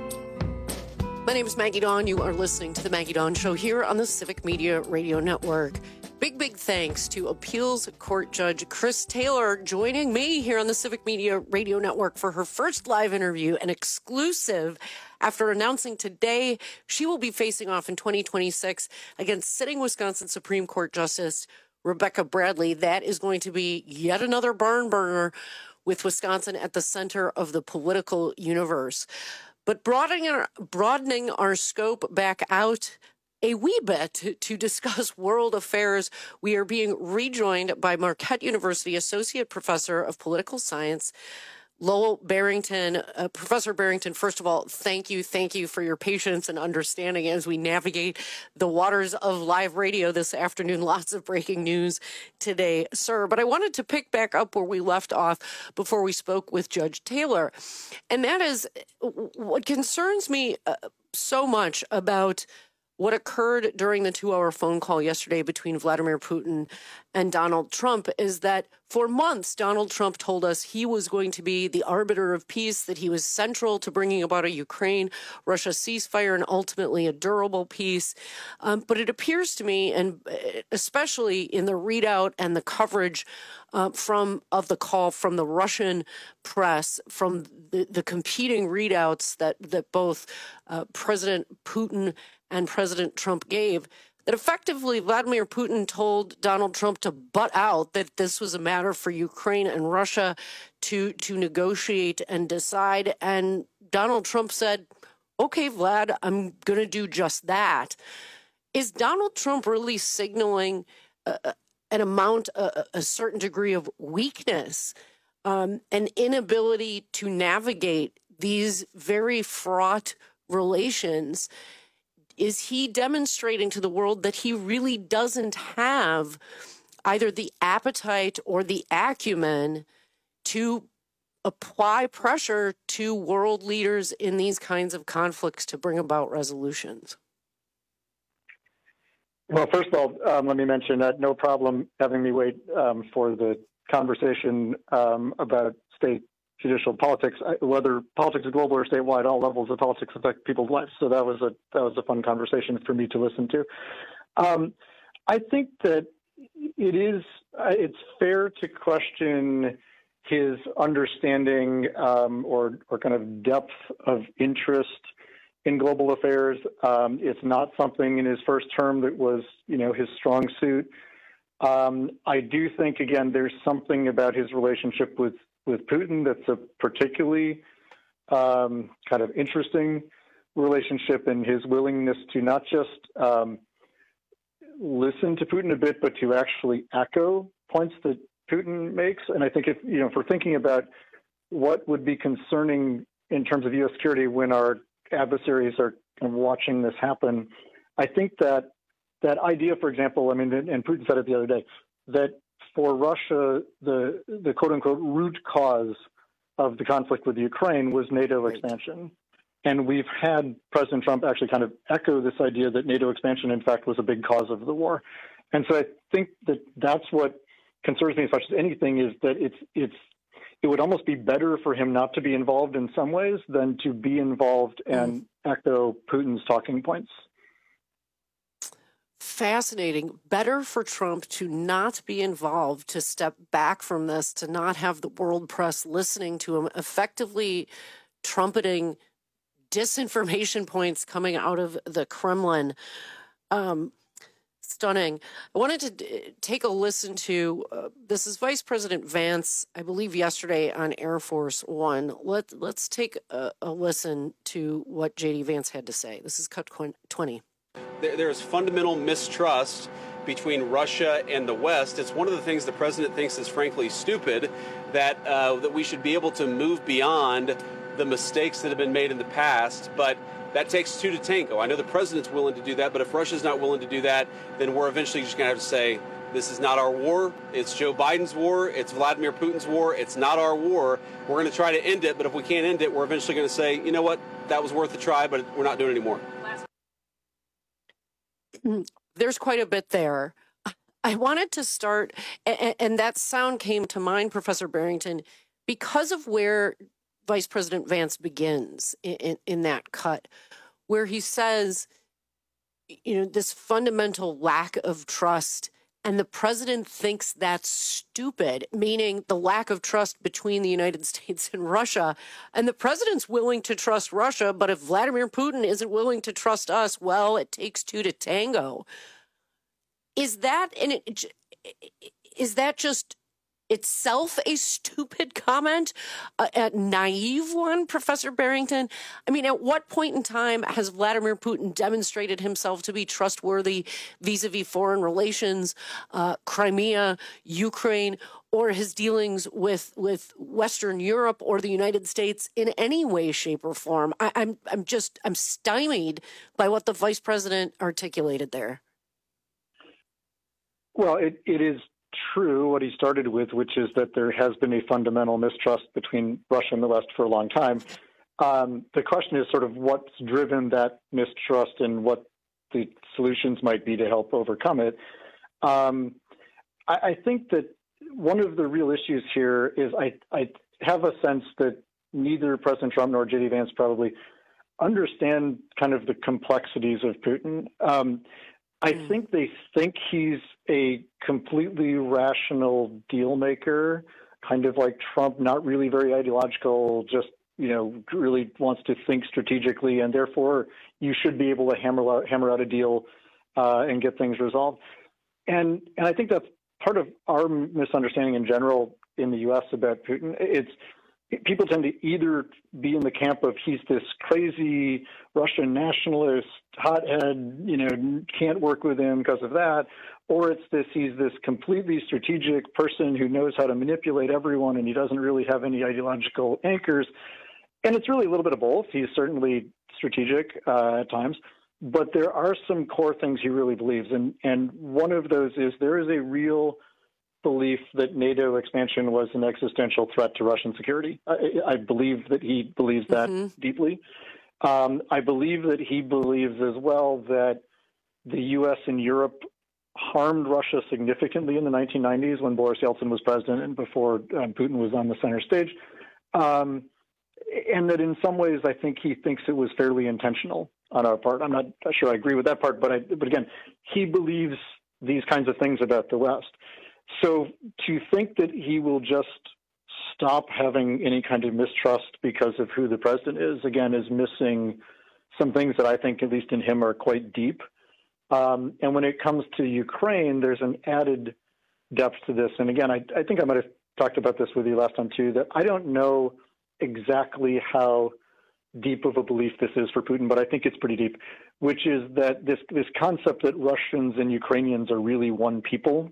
My name is Maggie Dawn. You are listening to The Maggie Dawn Show here on the Civic Media Radio Network. Big thanks to Appeals Court Judge Chris Taylor joining me here on the Civic Media Radio Network for her first live interview, an exclusive, after announcing today she will be facing off in 2026 against sitting Wisconsin Supreme Court Justice Rebecca Bradley. That is going to be yet another barn burner with Wisconsin at the center of the political universe. But broadening our scope back out a wee bit to discuss world affairs, we are being rejoined by Marquette University Associate Professor of Political Science, Lowell Barrington. Professor Barrington, first of all, thank you for your patience and understanding as we navigate the waters of live radio this afternoon. Lots of breaking news today, sir. But I wanted to pick back up where we left off before we spoke with Judge Taylor. And that is what concerns me so much about what occurred during the 2-hour phone call yesterday between Vladimir Putin and Donald Trump is that for months, Donald Trump told us he was going to be the arbiter of peace, that he was central to bringing about a Ukraine-Russia ceasefire and ultimately a durable peace. But it appears to me, and especially in the readout and the coverage of the call from the Russian press, from the competing readouts that both President Putin and President Trump gave, that effectively Vladimir Putin told Donald Trump to butt out, that this was a matter for Ukraine and Russia to negotiate and decide. And Donald Trump said, okay, Vlad, I'm going to do just that. Is Donald Trump really signaling a certain degree of weakness, an inability to navigate these very fraught relations? Is he demonstrating to the world that he really doesn't have either the appetite or the acumen to apply pressure to world leaders in these kinds of conflicts to bring about resolutions? Well, first of all, let me mention that no problem having me wait for the conversation about state judicial politics, whether politics is global or statewide, all levels of politics affect people's lives. So that was a fun conversation for me to listen to. I think that it's fair to question his understanding or kind of depth of interest in global affairs. It's not something in his first term that was, his strong suit. I do think, again, there's something about his relationship with Putin that's a particularly kind of interesting relationship, and his willingness to not just listen to Putin a bit, but to actually echo points that Putin makes. And I think if we're thinking about what would be concerning in terms of U.S. security when our adversaries are kind of watching this happen, I think that idea, for example, and Putin said it the other day, that for Russia, the quote-unquote root cause of the conflict with Ukraine was NATO expansion. And we've had President Trump actually kind of echo this idea that NATO expansion, in fact, was a big cause of the war. And so I think that that's what concerns me as much as anything, is that it would almost be better for him not to be involved in some ways than to be involved and echo Putin's talking points. Fascinating. Better for Trump to not be involved, to step back from this, to not have the world press listening to him, effectively trumpeting disinformation points coming out of the Kremlin. Stunning. I wanted to take a listen to, this is Vice President Vance, I believe yesterday on Air Force One. Let's take a listen to what J.D. Vance had to say. This is cut 20. There is fundamental mistrust between Russia and the West. It's one of the things the president thinks is frankly stupid, that we should be able to move beyond the mistakes that have been made in the past, but that takes two to tango. I know the president's willing to do that, but if Russia's not willing to do that, then we're eventually just going to have to say, this is not our war. It's Joe Biden's war. It's Vladimir Putin's war. It's not our war. We're going to try to end it, but if we can't end it, we're eventually going to say, you know what, that was worth a try, but we're not doing it anymore. There's quite a bit there. I wanted to start, and that sound came to mind, Professor Barrington, because of where Vice President Vance begins in that cut, where he says, this fundamental lack of trust, and the president thinks that's stupid, meaning the lack of trust between the United States and Russia. And the president's willing to trust Russia, but if Vladimir Putin isn't willing to trust us, well, it takes two to tango. Is that just itself a stupid comment, a naive one, Professor Barrington? I mean, at what point in time has Vladimir Putin demonstrated himself to be trustworthy vis-a-vis foreign relations, Crimea, Ukraine, or his dealings with Western Europe or the United States in any way, shape, or form? I'm stymied by what the vice president articulated there. Well, it is true what he started with, which is that there has been a fundamental mistrust between Russia and the West for a long time. The question is sort of what's driven that mistrust and what the solutions might be to help overcome it. I think that one of the real issues here is I have a sense that neither President Trump nor J.D. Vance probably understand kind of the complexities of Putin. I think they think he's a completely rational deal maker, kind of like Trump, not really very ideological, just, really wants to think strategically, and therefore you should be able to hammer out a deal and get things resolved. And I think that's part of our misunderstanding in general in the U.S. about Putin. People tend to either be in the camp of he's this crazy Russian nationalist, hothead, can't work with him because of that, or he's this completely strategic person who knows how to manipulate everyone and he doesn't really have any ideological anchors. And it's really a little bit of both. He's certainly strategic at times, but there are some core things he really believes. And one of those is there is a real belief that NATO expansion was an existential threat to Russian security. I believe that he believes that deeply. I believe that he believes as well that the U.S. and Europe harmed Russia significantly in the 1990s when Boris Yeltsin was president and before Putin was on the center stage. And that in some ways, I think he thinks it was fairly intentional on our part. I'm not sure I agree with that part, but again, he believes these kinds of things about the West. So to think that he will just stop having any kind of mistrust because of who the president is, again, is missing some things that I think, at least in him, are quite deep. And when it comes to Ukraine, there's an added depth to this. And again, I think I might have talked about this with you last time too, that I don't know exactly how deep of a belief this is for Putin, but I think it's pretty deep, which is that this concept that Russians and Ukrainians are really one people,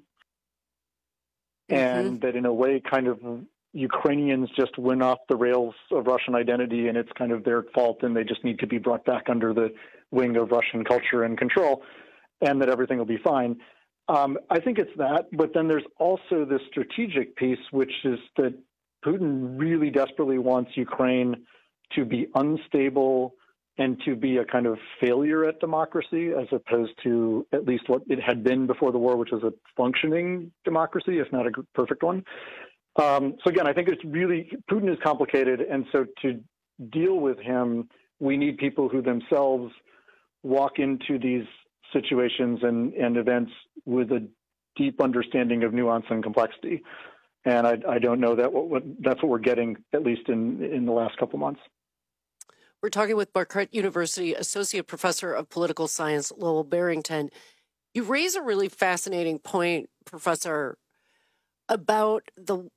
and that in a way kind of Ukrainians just went off the rails of Russian identity and it's kind of their fault and they just need to be brought back under the wing of Russian culture and control and that everything will be fine. I think it's that, but then there's also this strategic piece, which is that Putin really desperately wants Ukraine to be unstable and to be a kind of failure at democracy, as opposed to at least what it had been before the war, which was a functioning democracy, if not a perfect one. So again, I think it's really, Putin is complicated. And so to deal with him, we need people who themselves walk into these situations and events with a deep understanding of nuance and complexity. And I don't know that that's what we're getting, at least in the last couple months. We're talking with Marquette University Associate Professor of Political Science, Lowell Barrington. You raise a really fascinating point, Professor, about the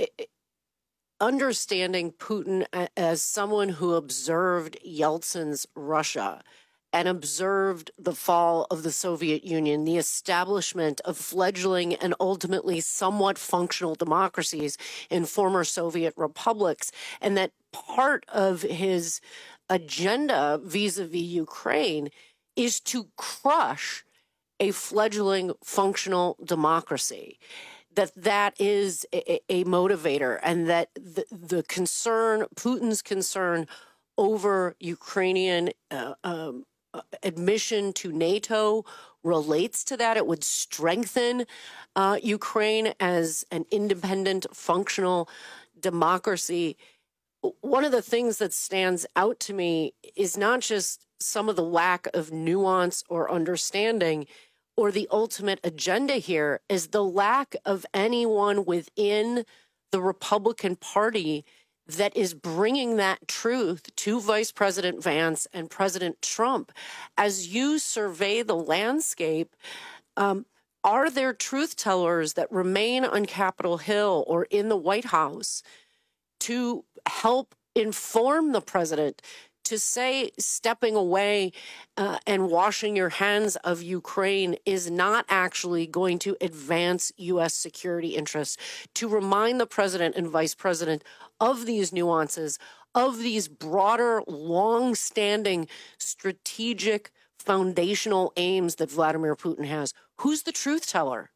understanding Putin as someone who observed Yeltsin's Russia and observed the fall of the Soviet Union, the establishment of fledgling and ultimately somewhat functional democracies in former Soviet republics, and that part of his agenda vis-a-vis Ukraine is to crush a fledgling functional democracy. That is a motivator, and that the concern, Putin's concern over Ukrainian admission to NATO relates to that. It would strengthen Ukraine as an independent, functional democracy. One of the things that stands out to me is not just some of the lack of nuance or understanding, or the ultimate agenda here is the lack of anyone within the Republican Party that is bringing that truth to Vice President Vance and President Trump. As you survey the landscape, are there truth tellers that remain on Capitol Hill or in the White House to help inform the president, to say stepping away and washing your hands of Ukraine is not actually going to advance U.S. security interests, to remind the president and vice president of these nuances, of these broader, long-standing strategic foundational aims that Vladimir Putin has? Who's the truth teller?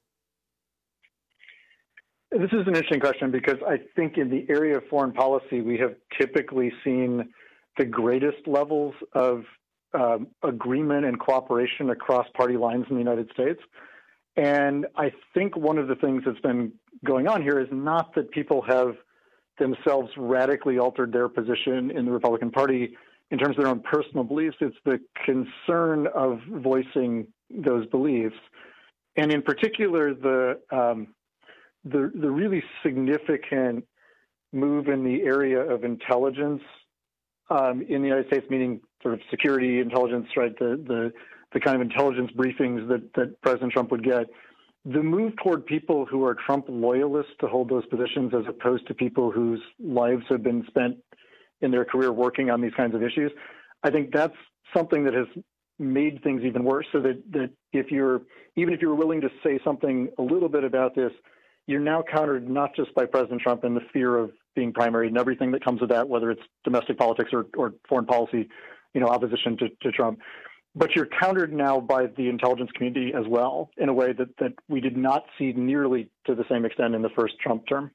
This is an interesting question because I think in the area of foreign policy, we have typically seen the greatest levels of agreement and cooperation across party lines in the United States. And I think one of the things that's been going on here is not that people have themselves radically altered their position in the Republican Party in terms of their own personal beliefs. It's the concern of voicing those beliefs. And in particular, the really significant move in the area of intelligence in the United States, meaning sort of security intelligence, right? The kind of intelligence briefings that President Trump would get. The move toward people who are Trump loyalists to hold those positions as opposed to people whose lives have been spent in their career working on these kinds of issues, I think that's something that has made things even worse. So that even if you're willing to say something a little bit about this, you're now countered not just by President Trump and the fear of being primary and everything that comes with that, whether it's domestic politics or foreign policy, opposition to Trump, but you're countered now by the intelligence community as well in a way that we did not see nearly to the same extent in the first Trump term.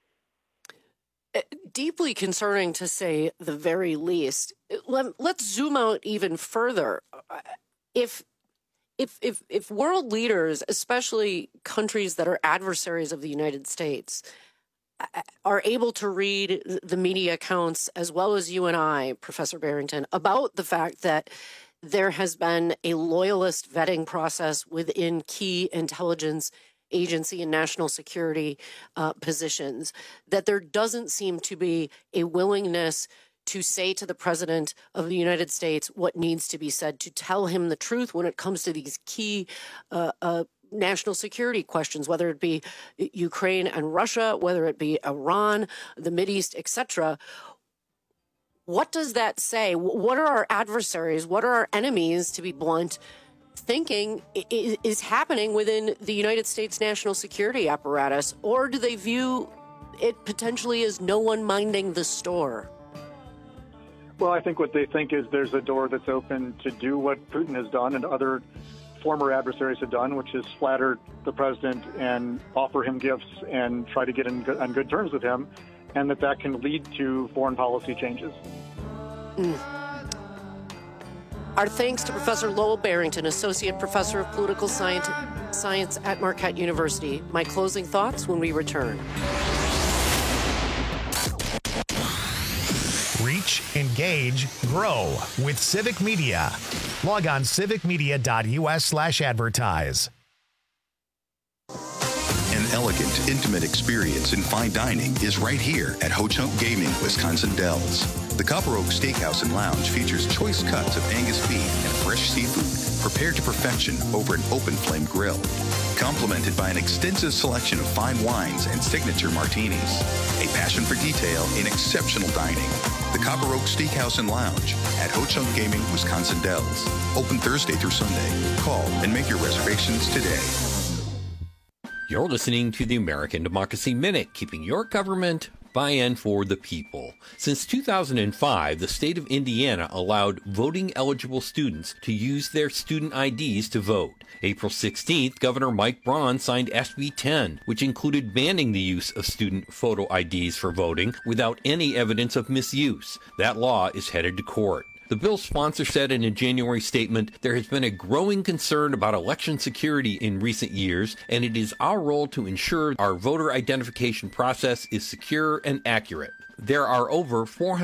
Deeply concerning, to say the very least. Let's zoom out even further. If world leaders, especially countries that are adversaries of the United States, are able to read the media accounts, as well as you and I, Professor Barrington, about the fact that there has been a loyalist vetting process within key intelligence agency and national security positions, that there doesn't seem to be a willingness to say to the president of the United States what needs to be said, to tell him the truth when it comes to these key national security questions, whether it be Ukraine and Russia, whether it be Iran, the Mideast, etc. What does that say? What are our adversaries? What are our enemies, to be blunt, thinking is happening within the United States national security apparatus? Or do they view it potentially as no one minding the store? Well, I think what they think is there's a door that's open to do what Putin has done and other former adversaries have done, which is flatter the president and offer him gifts and try to get on good terms with him, and that can lead to foreign policy changes. Our thanks to Professor Lowell Barrington, Associate Professor of Political Science at Marquette University. My closing thoughts when we return. Reach reach, engage, grow with Civic Media. Log on civicmedia.us/advertise. An elegant, intimate experience in fine dining is right here at Ho Chunk Gaming, Wisconsin Dells. The Copper Oak Steakhouse and Lounge features choice cuts of Angus beef and fresh seafood prepared to perfection over an open flame grill, complemented by an extensive selection of fine wines and signature martinis. A passion for detail in exceptional dining. The Copper Oak Steakhouse and Lounge at Ho Chunk Gaming, Wisconsin Dells. Open Thursday through Sunday. Call and make your reservations today. You're listening to the American Democracy Minute, keeping your government by and for the people. Since 2005, the state of Indiana allowed voting-eligible students to use their student IDs to vote. April 16th, Governor Mike Braun signed SB 10, which included banning the use of student photo IDs for voting without any evidence of misuse. That law is headed to court. The bill's sponsor said in a January statement, there has been a growing concern about election security in recent years, and it is our role to ensure our voter identification process is secure and accurate. There are over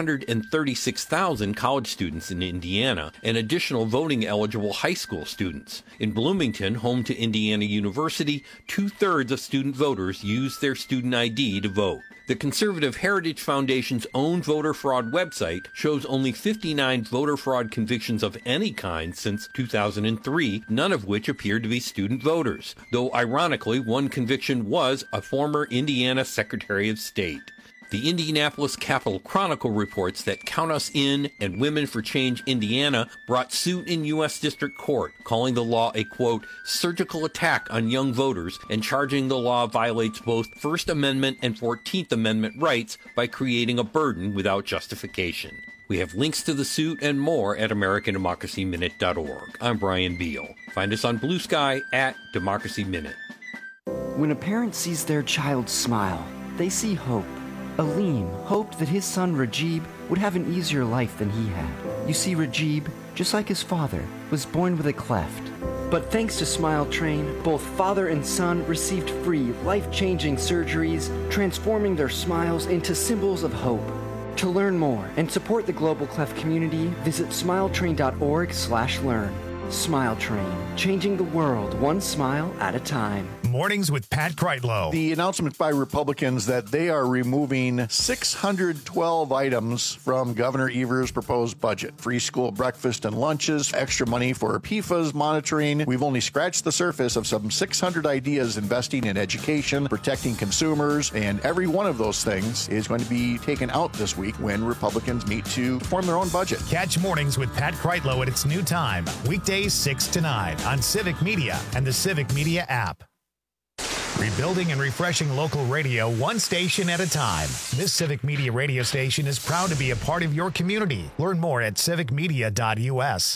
436,000 college students in Indiana and additional voting-eligible high school students. In Bloomington, home to Indiana University, 2/3 of student voters use their student ID to vote. The Conservative Heritage Foundation's own voter fraud website shows only 59 voter fraud convictions of any kind since 2003, none of which appeared to be student voters, though ironically one conviction was a former Indiana Secretary of State. The Indianapolis Capital Chronicle reports that Count Us In and Women for Change Indiana brought suit in U.S. District Court, calling the law a, quote, surgical attack on young voters and charging the law violates both First Amendment and 14th Amendment rights by creating a burden without justification. We have links to the suit and more at AmericanDemocracyMinute.org. I'm Brian Beal. Find us on Blue Sky at Democracy Minute. When a parent sees their child smile, they see hope. Aleem hoped that his son Rajib would have an easier life than he had. You see, Rajib, just like his father, was born with a cleft. But thanks to Smile Train, both father and son received free, life-changing surgeries, transforming their smiles into symbols of hope. To learn more and support the global cleft community, visit smiletrain.org/learn. Smile Train, changing the world one smile at a time. Mornings with Pat Kreitlow. The announcement by Republicans that they are removing 612 items from Governor Evers' proposed budget. Free school breakfast and lunches, extra money for PFAS monitoring. We've only scratched the surface of some 600 ideas investing in education, protecting consumers, and every one of those things is going to be taken out this week when Republicans meet to form their own budget. Catch Mornings with Pat Kreitlow at its new time, weekdays 6 to 9 on Civic Media and the Civic Media app. Rebuilding and refreshing local radio one station at a time. This Civic Media radio station is proud to be a part of your community. Learn more at civicmedia.us.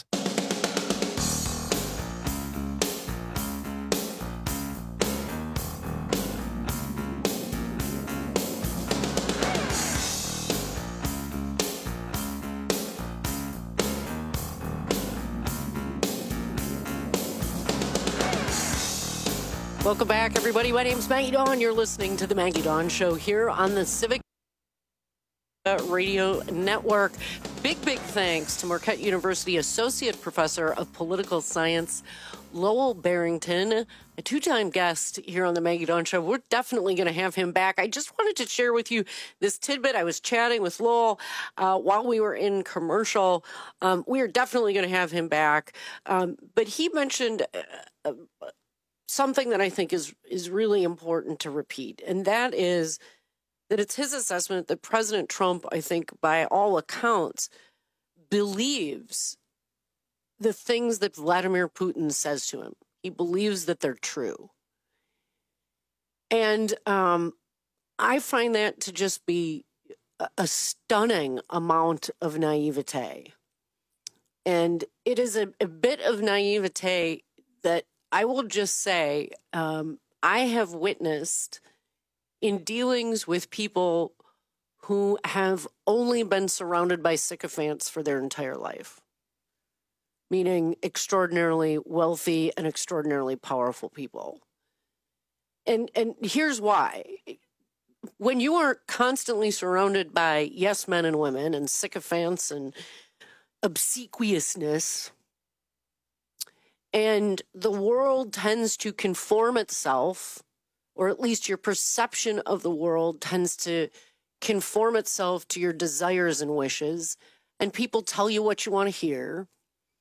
Welcome back, everybody. My name's Maggie Dawn. You're listening to the Maggie Dawn Show here on the Civic Radio Network. Big thanks to Marquette University Associate Professor of Political Science, Lowell Barrington, a two-time guest here on the Maggie Dawn Show. We're definitely going to have him back. I just wanted to share with you this tidbit. I was chatting with Lowell while we were in commercial. We are definitely going to have him back. But he mentioned something that I think is really important to repeat, and that is that it's his assessment that President Trump, I think, by all accounts, believes the things that Vladimir Putin says to him. He believes that they're true. And I find that to just be a stunning amount of naivete. And it is a bit of naivete that I will just say I have witnessed in dealings with people who have only been surrounded by sycophants for their entire life, meaning extraordinarily wealthy and extraordinarily powerful people. And here's why. when you are constantly surrounded by yes men and women and sycophants and obsequiousness, and the world tends to conform itself, or at least your perception of the world tends to conform itself to your desires and wishes, and people tell you what you want to hear,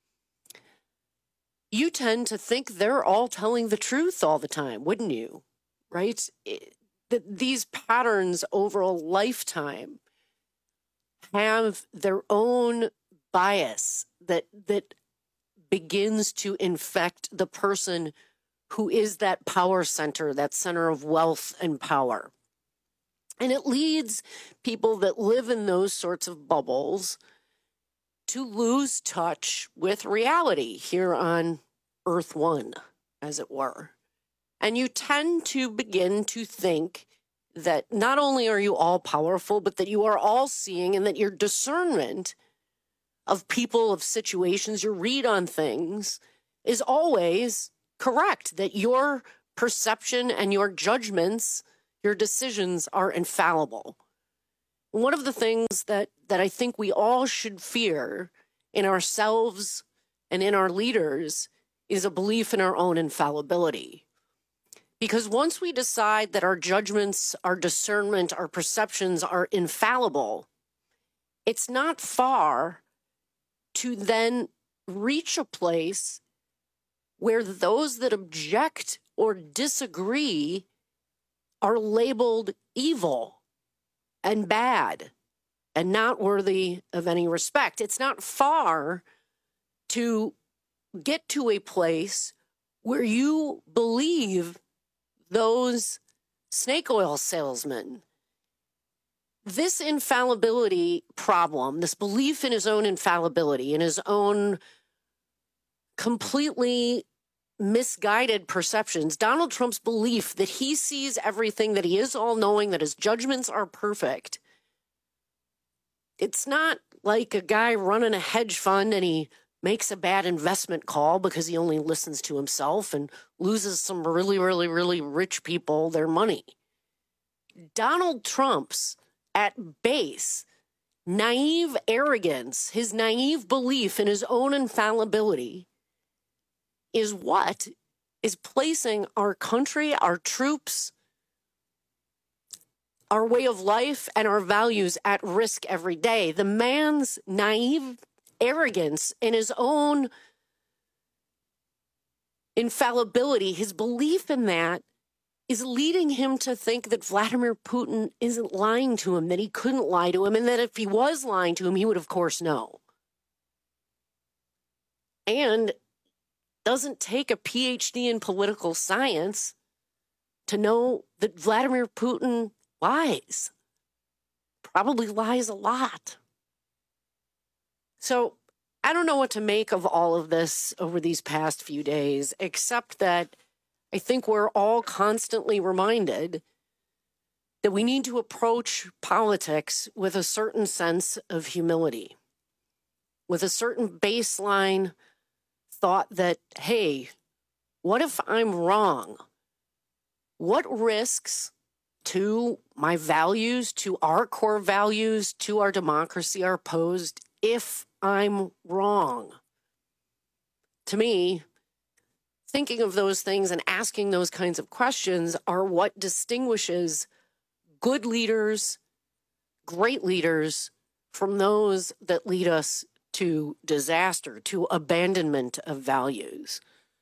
you tend to think they're all telling the truth all the time, wouldn't you? Right? These patterns over a lifetime have their own bias that begins to infect the person who is that power center, that center of wealth and power. And it leads people that live in those sorts of bubbles to lose touch with reality here on Earth One, as it were. And you tend to begin to think that not only are you all powerful, but that you are all seeing, and that your discernment of people, of situations, your read on things is always correct, that your perception and your judgments, your decisions are infallible. One of the things that I think we all should fear in ourselves and in our leaders is a belief in our own infallibility. Because once we decide that our judgments, our discernment, our perceptions are infallible, it's not far to then reach a place where those that object or disagree are labeled evil and bad and not worthy of any respect. It's not far to get to a place where you believe those snake oil salesmen. This infallibility problem, this belief in his own infallibility, in his own completely misguided perceptions, Donald Trump's belief that he sees everything, that he is all-knowing, that his judgments are perfect. It's not like a guy running a hedge fund and he makes a bad investment call because he only listens to himself and loses some really, really, really rich people their money. Donald Trump's, at base, naive arrogance, his naive belief in his own infallibility is what is placing our country, our troops, our way of life, and our values at risk every day. The man's naive arrogance in his own infallibility, his belief in that, is leading him to think that Vladimir Putin isn't lying to him, that he couldn't lie to him, and that if he was lying to him, he would, of course, know. And doesn't take a PhD in political science to know that Vladimir Putin lies. Probably lies a lot. So I don't know what to make of all of this over these past few days, except that I think we're all constantly reminded that we need to approach politics with a certain sense of humility, with a certain baseline thought that, hey, what if I'm wrong? What risks to my values, to our core values, to our democracy are posed if I'm wrong? To me, thinking of those things and asking those kinds of questions are what distinguishes good leaders, great leaders, from those that lead us to disaster, to abandonment of values.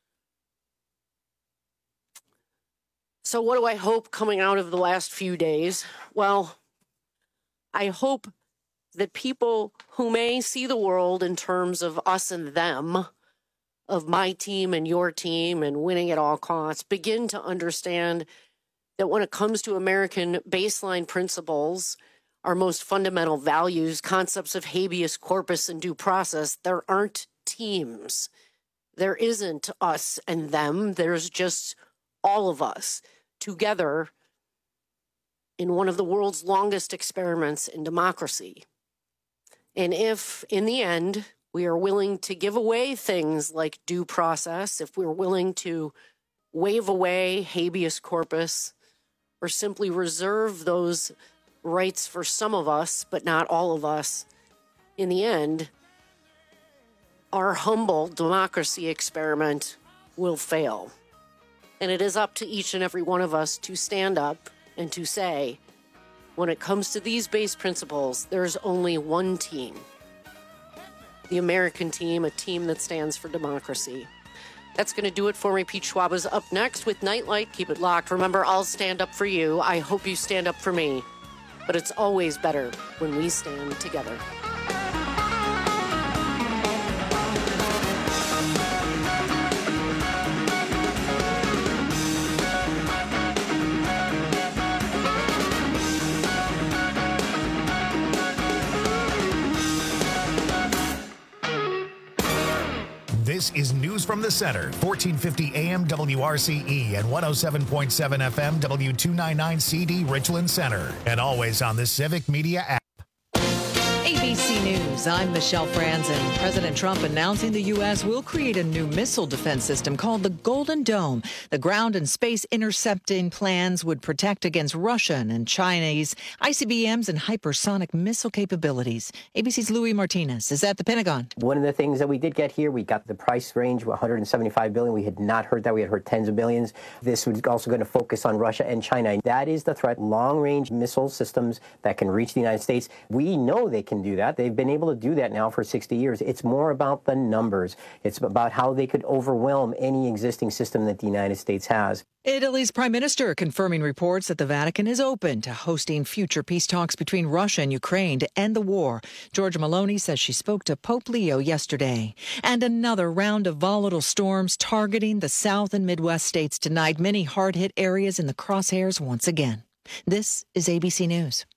So what do I hope coming out of the last few days? Well, I hope that people who may see the world in terms of us and them, of my team and your team and winning at all costs, begin to understand that when it comes to American baseline principles, our most fundamental values, concepts of habeas corpus and due process, there aren't teams. There isn't us and them. There's just all of us together in one of the world's longest experiments in democracy. And if, in the end, we are willing to give away things like due process, if we're willing to wave away habeas corpus, or simply reserve those rights for some of us, but not all of us, in the end, our humble democracy experiment will fail. And it is up to each and every one of us to stand up and to say, when it comes to these base principles, there's only one team. The American team, a team that stands for democracy. That's going to do it for me. Pete Schwab is up next with Nightlight. Keep it locked. Remember, I'll stand up for you. I hope you stand up for me. But it's always better when we stand together. This is News from the Center, 1450 AM WRCE and 107.7 FM W299CD Richland Center, and always on the Civic Media app. ABC News, I'm Michelle Franzen. President Trump announcing the U.S. will create a new missile defense system called the Golden Dome. The ground and space intercepting plans would protect against Russian and Chinese ICBMs and hypersonic missile capabilities. ABC's Louis Martinez is at the Pentagon. One of the things that we did get here, we got the price range, $175 billion. We had not heard that. We had heard tens of billions. This was also going to focus on Russia and China. That is the threat. Long-range missile systems that can reach the United States. We know they can do that. They've been able to do that now for 60 years. It's more about the numbers. It's about how they could overwhelm any existing system that the United States has. Italy's prime minister confirming reports that the Vatican is open to hosting future peace talks between Russia and Ukraine to end the war. Giorgia Meloni says she spoke to Pope Leo yesterday. And another round of volatile storms targeting the South and Midwest states tonight. Many hard-hit areas in the crosshairs once again. This is ABC News.